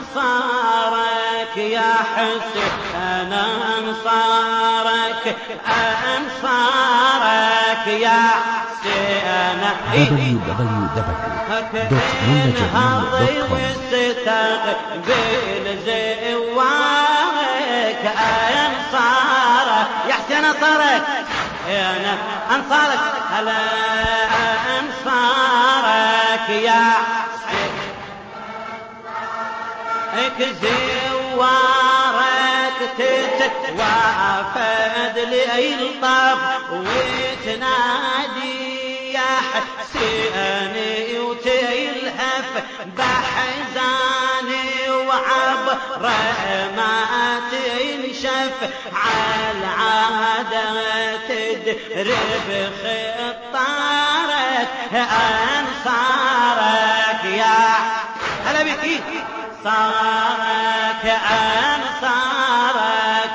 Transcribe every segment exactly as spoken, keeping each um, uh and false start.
أنصارك يا حسين أنصارك أنصارك يا حسين دبليو دبليو دبليو دوت منى جميل دوت كوم واستقبل زوارك أنصارك يا حسين أنصارك أنا أنصارك هلا أنصارك يا حسين زوارك تتوافد للطف وتنادي يا حسيني وتلهف بحزاني وعبر ما تنشف عالعادة تدرب خطارك أنصارك يا هلا بك صارك أنصارك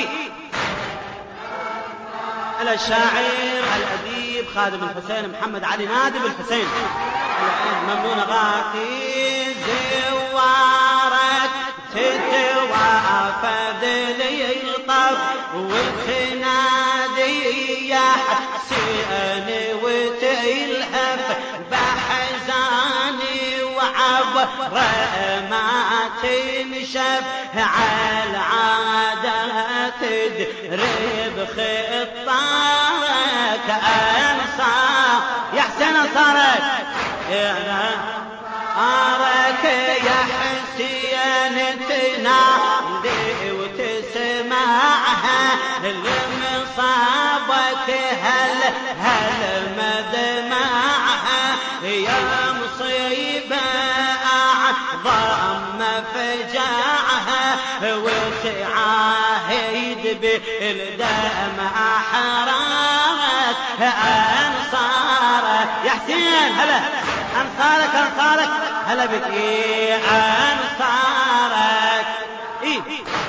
الشاعر الأديب خادم الحسين محمد علي نادب الحسين ممنون غاثي زوارك تتوافد للطف وتنادي يا حسين وتلهف بحزاني وعبر ما تنشف عالعادة تدرب خطارك أنصار يا حسين أنصارك يا أنصارك يا حسين تنادي وتسمعها لمصابك هل هل مدمعها يا مصيبة أعظم فجعها وتعاهد بالدمع حرارك أنصارك يا حسين هلا أنصارك أنصارك هلا بك أنصارك إيه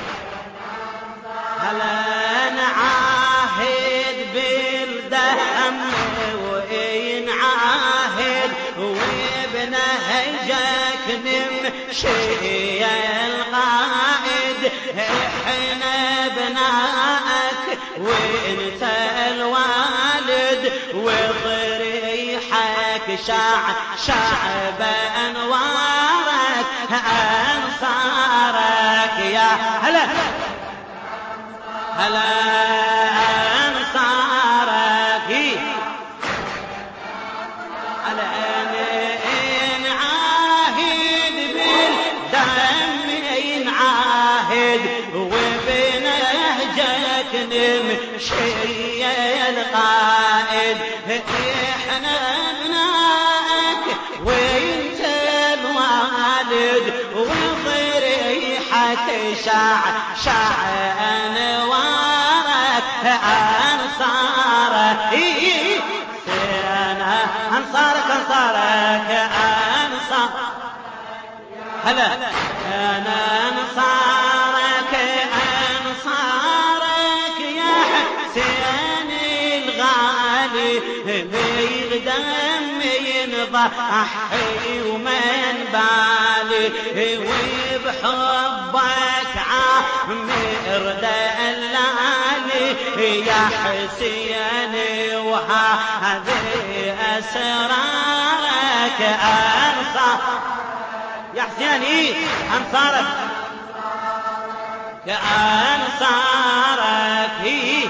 هلا نعاهد بالدم وينعاهد وبنهجك نمشي القائد احنا بناءك وانت الوالد وضريحك شع شعب انوارك انصارك يا هلا هلا أنصارك على نعاهد بالدم ينعاهد وبنهجك نمشي القائد احنا ابنائك وانت الوالد وضريحك شع شع انوارك انصارك سينا انصارك انصارك انصار هلا انا انصارك انصارك يا حسين الغالي بيقدم ينضحي ومن بالي وبحبك عامر دلالي يا حسين وهذه أسرارك أنصار يا حسين إيه أنصارك يا أنصارك إيه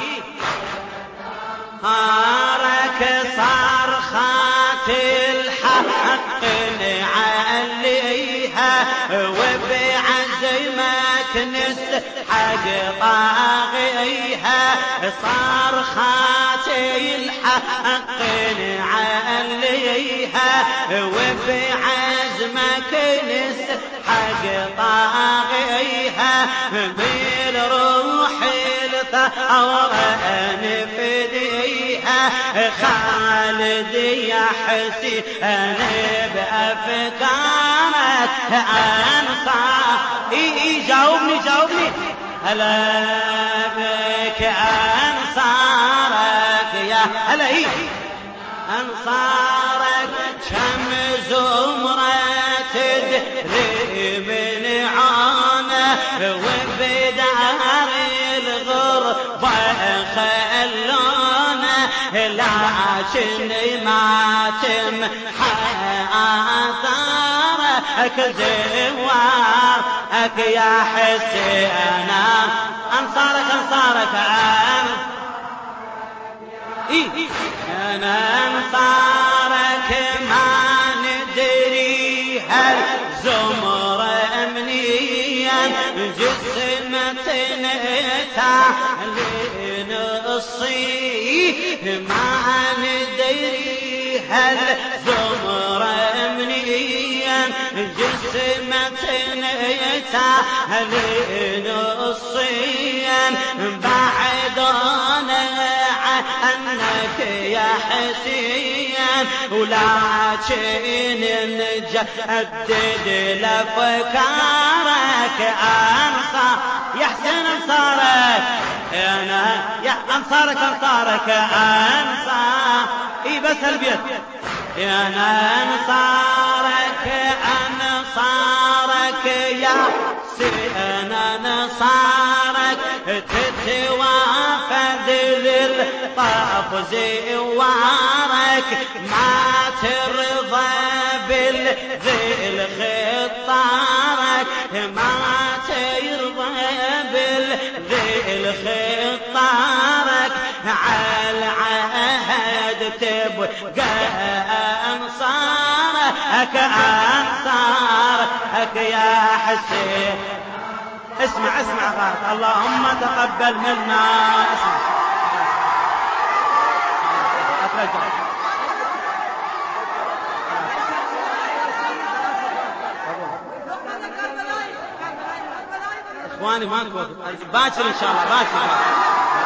صارك صرخات الحق نعليها وبعزمك نسحق طاغيها صرخات الحق نعليها وبعزمك نسحق طاغيها بالروح الثورة نفديها خالد يا حسين بأفكارك أنصار إي جاوبني جاوبني هلا بك أنصارك يا هلا إي أنصارك كم زمرة تدري من وبدار الغربة خلونا لكن ما تمحى آثارك زوارك يا حسين أنصارك أنصارك أنا أنصارك ما ندري هل زمرة منيا جسمتنا تعلن الصيف ما ندري هل زمرة منيا جسمتنا تعلن الصيف بعدنا عنك يا حسين ولكن نجدد لفكارك أنصار يا حسين أنصارك أنا يا أنصارك أنصارك أنصار إي بس البيت أنا أنصارك أنصارك يا حسين أنصارك تتوافد للطاف زوارك ما ترضى بالذل خطارك ما ترضى بالذل خطارك على عهد تبقى أنصارك أنصارك يا حسين اسمع اسمع غارت اللهم تقبل منا اسمع اترجع اخواني ماكو باكر ان شاء الله باكر